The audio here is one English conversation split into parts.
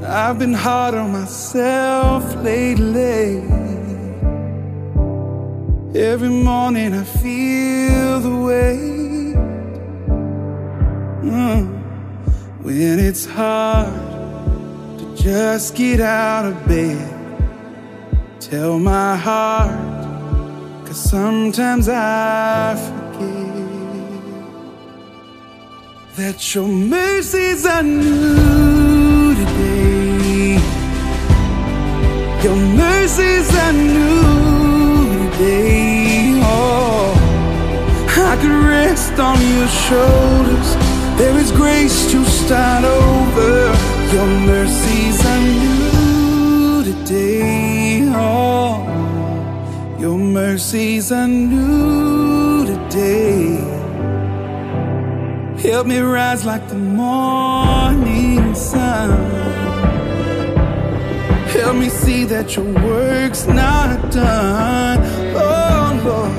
I've been hard on myself lately. Every morning I feel the weight. When it's hard to just get out of bed, tell my heart, 'cause sometimes I forget that your mercies are new today. Your mercies are new today. Oh, I could rest on your shoulders. There is grace to start over. Your mercies are new today. Oh, your mercies are new today. Help me rise like the morning sun. Help me see that your work's not done. Oh Lord,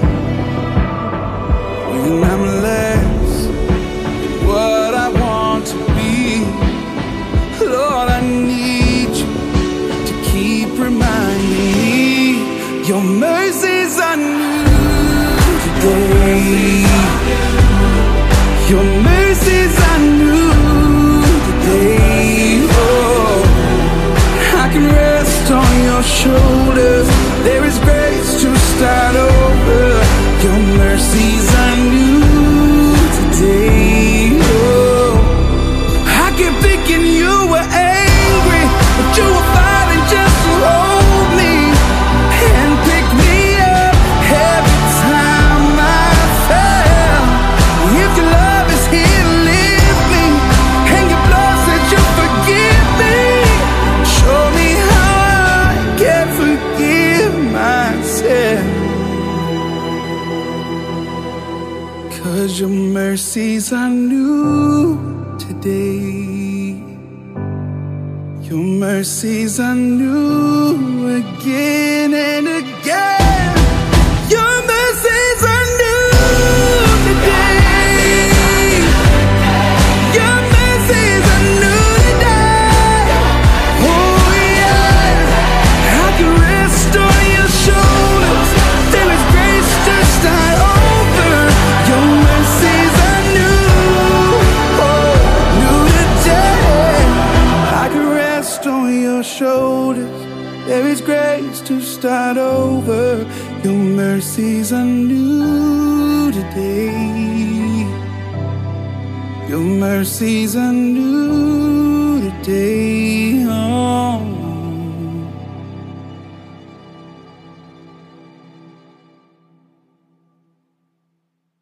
when I'm less than what I want to be, Lord, I need you to keep reminding me. Your mercies are new today. Your mercies are new today. Oh, I can rest on your shoulders. There is grace to start over. Your mercies are new today. Oh, I kept thinking you were angry, but you were fighting just to hold me and pick me up every time I fell. If your love is here to lift me, and your blood said you forgive me, show me how I can forgive myself. 'Cause your mercies are new today. Your mercies are new again and again. Your mercies are new today. Your mercies are new today. Oh yeah, I can rest on your shoulders. There is grace to start over. Your mercies are new, oh, new today. I can rest on your shoulders. There is grace to start over. Your mercies are new today. Your mercies are new today.